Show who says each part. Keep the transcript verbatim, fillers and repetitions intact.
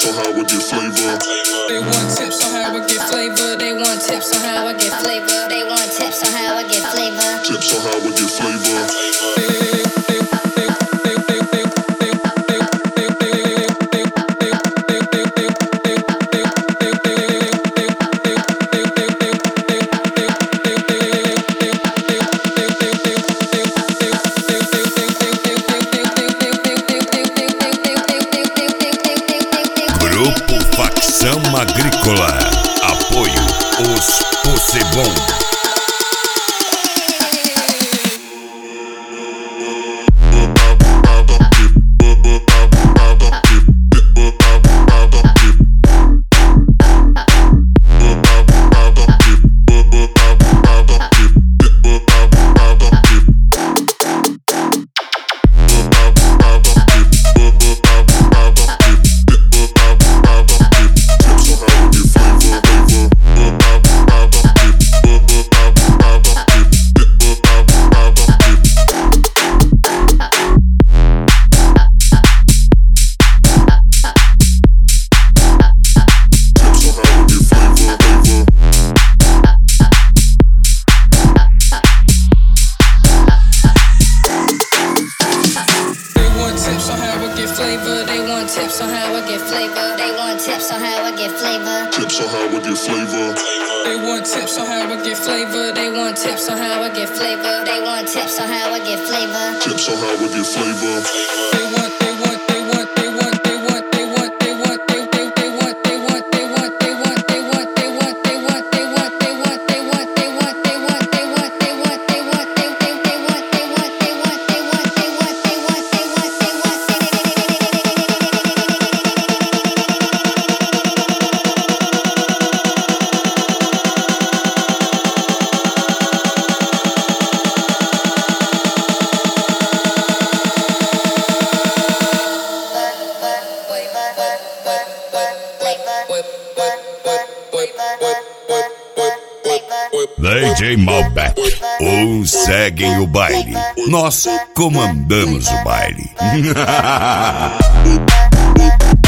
Speaker 1: Tips on how I get flavor.
Speaker 2: They want tips on how I get flavor. They want tips on how I get flavor. They want tips on how I get flavor.
Speaker 1: Tips on how I get flavor.
Speaker 3: Agrícola. Apoio Os Possebon.
Speaker 2: Tips on how I get flavor. They want tips on how I get flavor.
Speaker 1: Tips on how I get flavor.
Speaker 2: They want tips on how I get flavor. They want tips on how I get flavor. They want tips on how I get flavor.
Speaker 1: Tips on how I get flavor.
Speaker 2: They want, they want, they want, they want, they want, they want, they want, they they they want, they want, they want, they want, they want, they want, they want, they want, they want, they want, they want, they want, they want, they want, they want, they they they want, they want, they want, they want, they want, they want, they want, they want, they want.
Speaker 3: D J Malbec, uns seguem o baile, nós comandamos o baile.